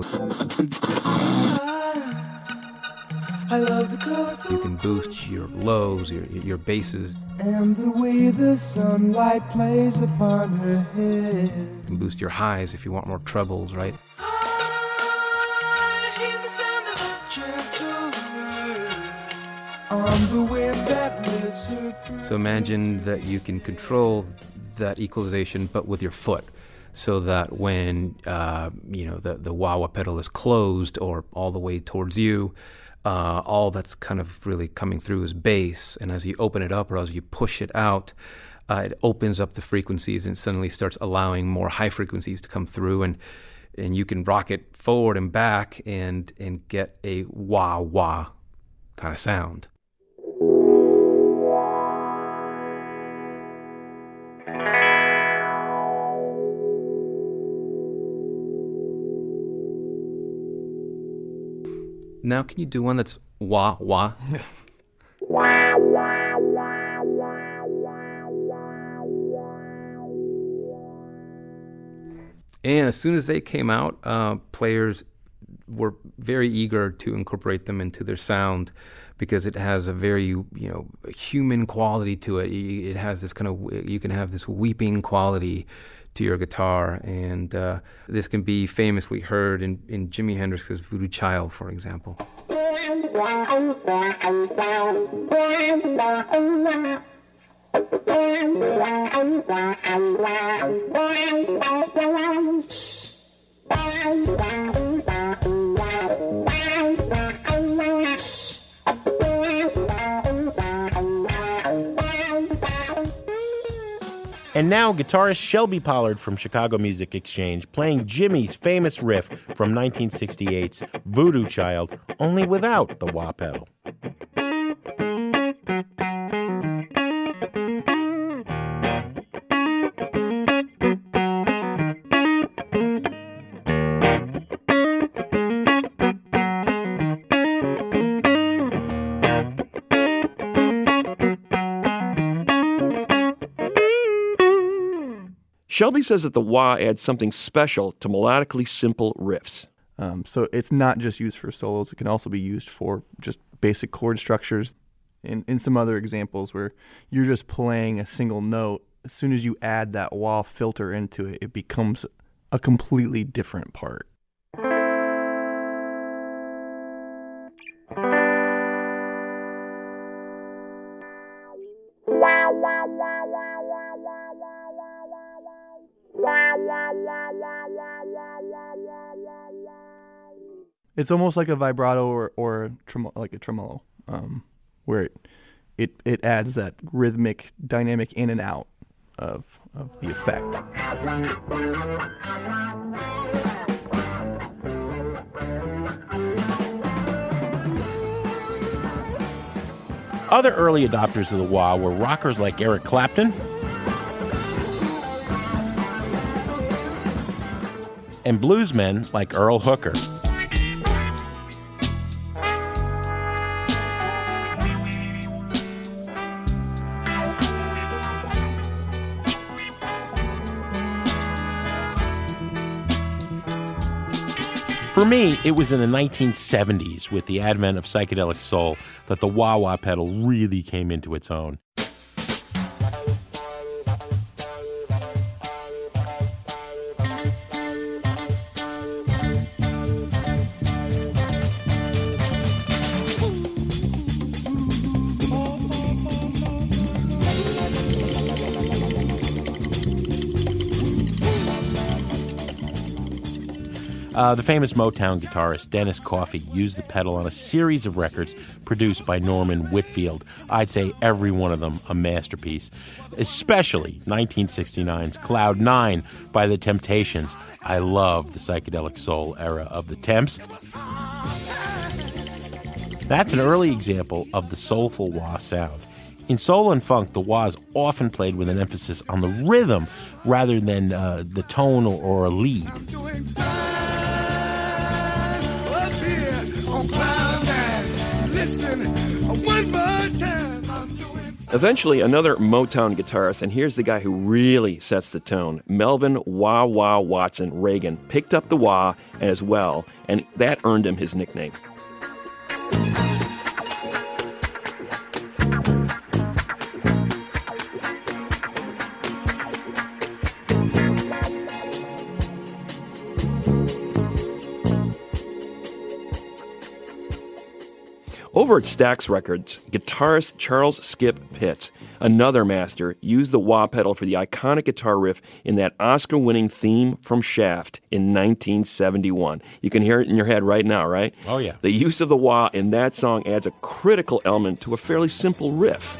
I love the colorful. You can boost your lows, your your basses. And the way the sunlight plays upon her head. You can boost your highs if you want more trebles, right? I hear the sound of a gentle wind on the wind that lifts her. So imagine that you can control that equalization, but with your foot, so that when uh, you know the the wah-wah pedal is closed or all the way towards you, uh, all that's kind of really coming through is bass. And as you open it up or as you push it out, uh, it opens up the frequencies and suddenly starts allowing more high frequencies to come through, and and you can rock it forward and back and and get a wah-wah kind of sound. Now, can you do one that's wah wah? And as soon as they came out, uh, players were very eager to incorporate them into their sound because it has a very, you know, human quality to it. It has this kind of, you can have this weeping quality to your guitar, and uh, this can be famously heard in, in Jimi Hendrix's Voodoo Child, for example. And now, guitarist Shelby Pollard from Chicago Music Exchange playing Jimmy's famous riff from nineteen sixty-eight's Voodoo Child, only without the wah pedal. Shelby says that the wah adds something special to melodically simple riffs. Um, so it's not just used for solos. It can also be used for just basic chord structures. In, in some other examples where you're just playing a single note, as soon as you add that wah filter into it, it becomes a completely different part. It's almost like a vibrato or, or trem- like a tremolo, um, where it, it it adds that rhythmic dynamic in and out of of the effect. Other early adopters of the wah were rockers like Eric Clapton and bluesmen like Earl Hooker. For me, it was in the nineteen seventies, with the advent of psychedelic soul, that the wah-wah pedal really came into its own. Uh, the famous Motown guitarist Dennis Coffey used the pedal on a series of records produced by Norman Whitfield. I'd say every one of them a masterpiece, especially nineteen sixty-nine's Cloud Nine by The Temptations. I love the psychedelic soul era of the Temps. That's an early example of the soulful wah sound. In soul and funk, the wah is often played with an emphasis on the rhythm rather than uh, the tone or, or a lead. On cloud nine, listen one more time. I'm doing Eventually, another Motown guitarist, and here's the guy who really sets the tone, Melvin Wah Wah Watson Reagan, picked up the wah as well, and that earned him his nickname. Over at Stax Records, guitarist Charles Skip Pitts, another master, used the wah pedal for the iconic guitar riff in that Oscar-winning theme from Shaft in nineteen seventy-one. You can hear it in your head right now, right? Oh, yeah. The use of the wah in that song adds a critical element to a fairly simple riff.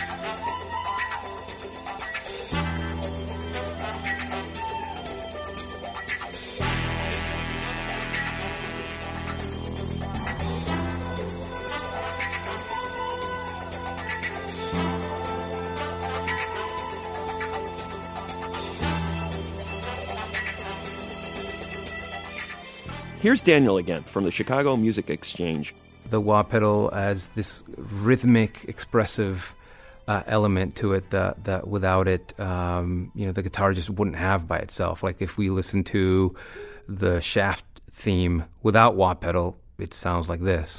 Here's Daniel again from the Chicago Music Exchange. The wah pedal as this rhythmic, expressive uh, element to it that, that without it, um, you know, the guitar just wouldn't have by itself. Like if we listen to the Shaft theme without wah pedal, it sounds like this.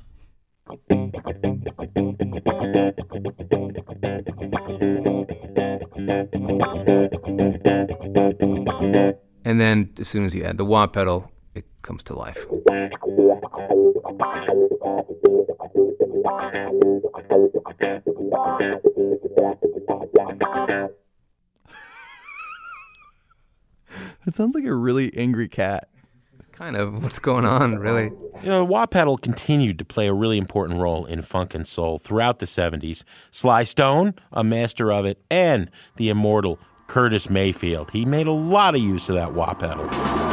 And then as soon as you add the wah pedal, it comes to life. It sounds like a really angry cat. Kind of what's going on, really. You know, the wah pedal continued to play a really important role in funk and soul throughout the seventies. Sly Stone, a master of it, and the immortal Curtis Mayfield. He made a lot of use of that wah pedal.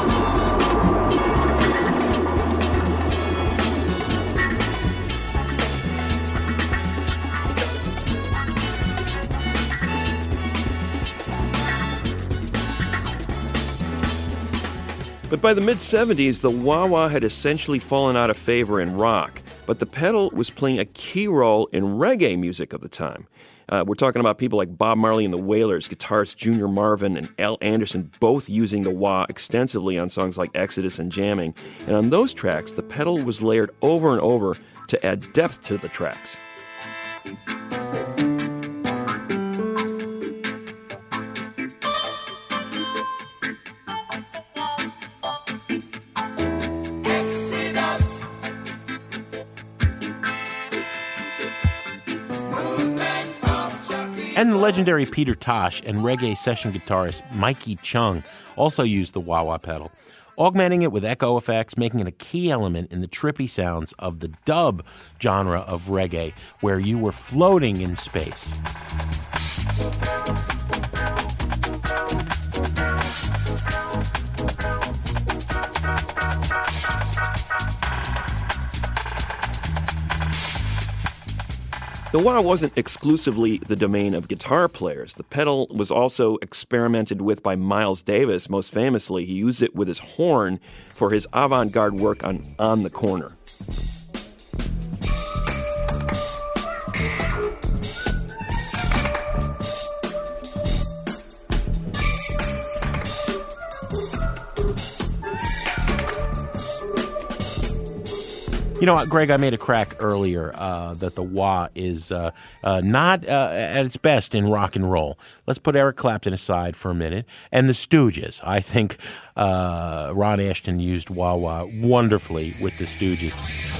But by the mid-seventies, the wah-wah had essentially fallen out of favor in rock, but the pedal was playing a key role in reggae music of the time. Uh, we're talking about people like Bob Marley and the Wailers, guitarist Junior Marvin and Al Anderson, both using the wah extensively on songs like Exodus and Jamming. And on those tracks, the pedal was layered over and over to add depth to the tracks. And the legendary Peter Tosh and reggae session guitarist Mikey Chung also used the wah-wah pedal, augmenting it with echo effects, making it a key element in the trippy sounds of the dub genre of reggae, where you were floating in space. The wah wasn't exclusively the domain of guitar players. The pedal was also experimented with by Miles Davis. Most famously, he used it with his horn for his avant-garde work on On the Corner. You know, Greg, I made a crack earlier uh, that the wah is uh, uh, not uh, at its best in rock and roll. Let's put Eric Clapton aside for a minute. And the Stooges. I think uh, Ron Asheton used wah-wah wonderfully with the Stooges.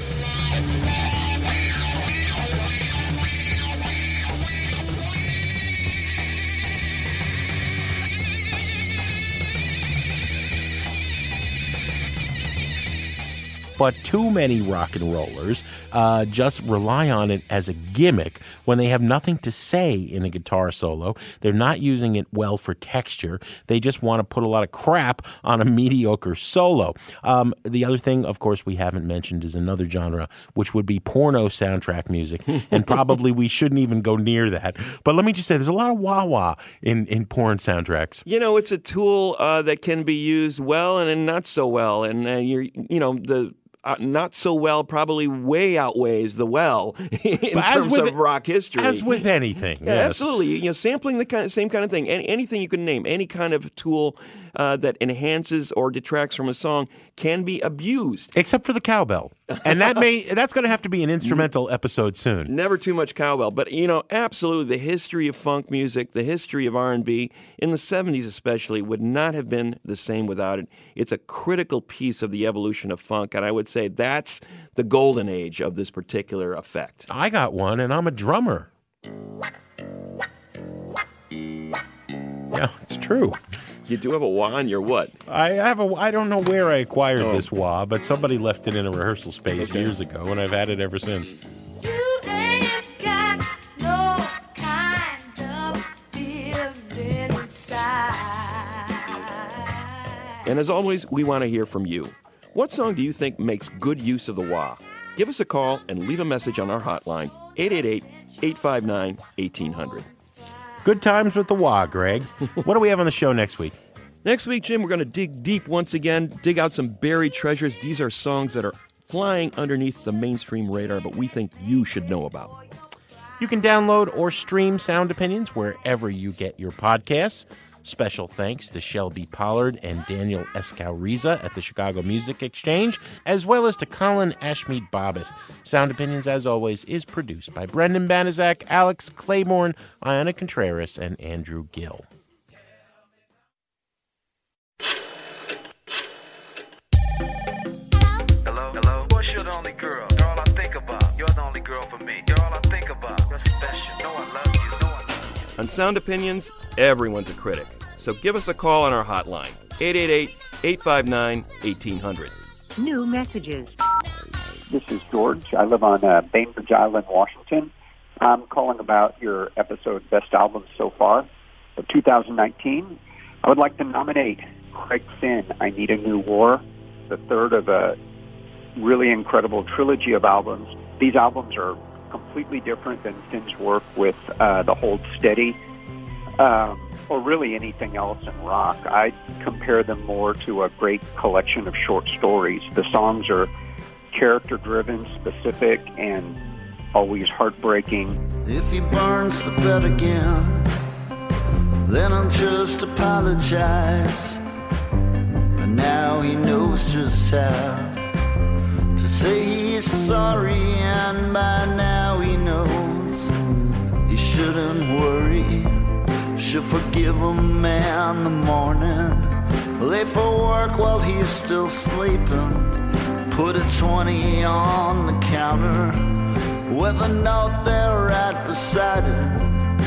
But too many rock and rollers uh, just rely on it as a gimmick when they have nothing to say in a guitar solo. They're not using it well for texture. They just want to put a lot of crap on a mediocre solo. Um, the other thing, of course, we haven't mentioned is another genre, which would be porno soundtrack music. And probably we shouldn't even go near that. But let me just say, there's a lot of wah-wah in, in porn soundtracks. You know, it's a tool uh, that can be used well and not so well. And uh, you're, you know, the uh, not so well probably way outweighs the well in But as terms with- of rock history. As with anything, Yeah, yes. absolutely. You know, sampling the kind, same kind of thing. Any, anything you can name, any kind of tool uh, that enhances or detracts from a song can be abused. Except for the cowbell. And that may that's going to have to be an instrumental episode soon. Never too much cowbell. But, you know, absolutely, the history of funk music, the history of R and B, in the seventies especially, would not have been the same without it. It's a critical piece of the evolution of funk, and I would say that's the golden age of this particular effect. I got one, and I'm a drummer. Yeah, it's true. You do have a wah in your what? I have a. I don't know where I acquired oh. this wah, but somebody left it in a rehearsal space okay. years ago, and I've had it ever since. You ain't got no kind of feeling inside. And as always, we want to hear from you. What song do you think makes good use of the wah? Give us a call and leave a message on our hotline, eight eight eight, eight five nine, one eight zero zero. Good times with the wah, Greg. What do we have on the show next week? Next week, Jim, we're going to dig deep once again, dig out some buried treasures. These are songs that are flying underneath the mainstream radar, but we think you should know about. You can download or stream Sound Opinions wherever you get your podcasts. Special thanks to Shelby Pollard and Daniel Escauriza at the Chicago Music Exchange, as well as to Colin Ashmead Bobbitt. Sound Opinions, as always, is produced by Brendan Banaszak, Alex Claiborne, Iona Contreras, and Andrew Gill. Hello, hello. What's your only girl? You're all I think about. You're the only girl for me. You're all I think about. You're special. No, I love you. No, I love you. On Sound Opinions, everyone's a critic. So give us a call on our hotline, eight eight eight, eight five nine, one eight zero zero. New messages. This is George. I live on uh, Bainbridge Island, Washington. I'm calling about your episode Best Albums So Far of two thousand nineteen. I would like to nominate Craig Finn, I Need a New War, the third of a really incredible trilogy of albums. These albums are completely different than Finn's work with uh, The Hold Steady, um, or really anything else in rock. I compare them more to a great collection of short stories. The songs are character-driven, specific, and always heartbreaking. If he burns the bed again, then I'll just apologize. But now he knows just how to say he's sorry, and by now he knows he shouldn't worry. She'll forgive him in the morning, late for work while he's still sleeping. Put a twenty on the counter with a note there right beside it.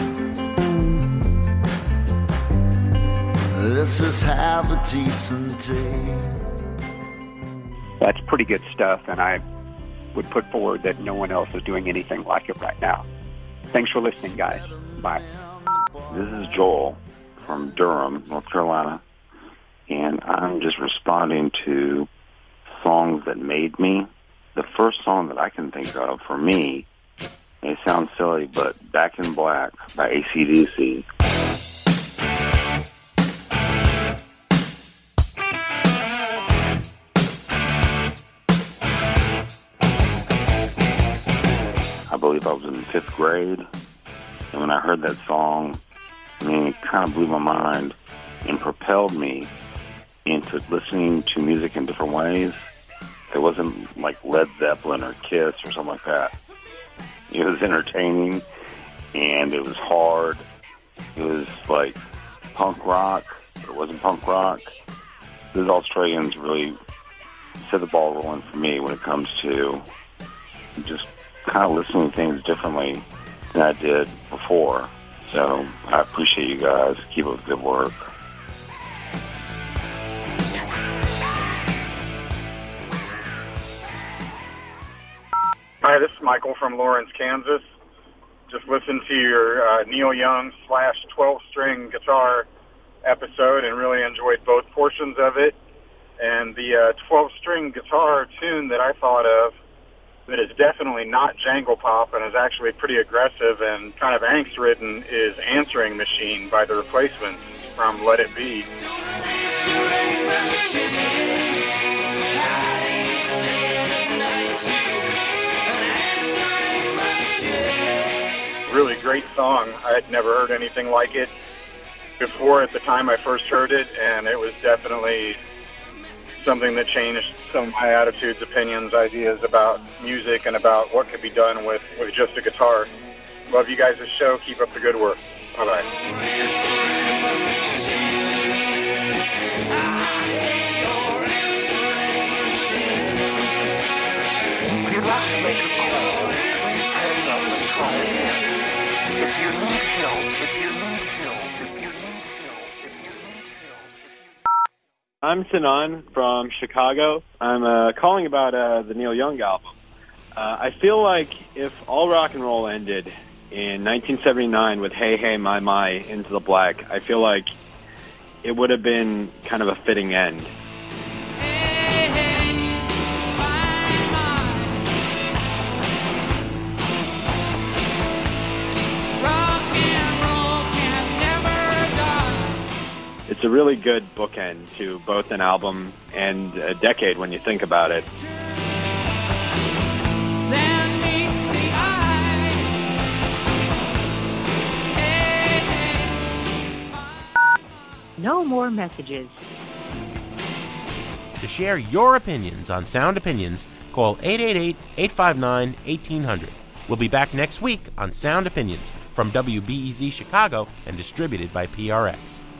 This is have a decent day. That's pretty good stuff, and I would put forward that no one else is doing anything like it right now. Thanks for listening, guys. Bye. This is Joel from Durham, North Carolina, and I'm just responding to songs that made me. The first song that I can think of for me, it sounds silly, but Back in Black by A C D C. I believe I was in fifth grade, and when I heard that song, I mean, it kind of blew my mind and propelled me into listening to music in different ways. It wasn't like Led Zeppelin or Kiss or something like that. It was entertaining, and it was hard. It was like punk rock, but it wasn't punk rock. These Australians really set the ball rolling for me when it comes to just kind of listening to things differently than I did before. So I appreciate you guys. Keep up the good work. Hi, this is Michael from Lawrence, Kansas. Just listened to your uh, Neil Young slash twelve-string guitar episode and really enjoyed both portions of it. And the uh, twelve-string guitar tune that I thought of that is definitely not jangle pop and is actually pretty aggressive and kind of angst-ridden is Answering Machine by The Replacements from Let It Be. Answering machine, how do you say great song. I had never heard anything like it before at the time I first heard it, and it was definitely something that changed some of my attitudes, opinions, ideas about music and about what could be done with, with just a guitar. Love you guys' show. Keep up the good work. Bye-bye. I'm Sinan from Chicago. I'm uh, calling about uh, the Neil Young album. Uh, I feel like if all rock and roll ended in nineteen seventy-nine with Hey Hey My My Into the Black, I feel like it would have been kind of a fitting end. It's a really good bookend to both an album and a decade when you think about it. No more messages. To share your opinions on Sound Opinions, call eight eight eight, eight five nine, one eight hundred. We'll be back next week on Sound Opinions from W B E Z Chicago and distributed by P R X.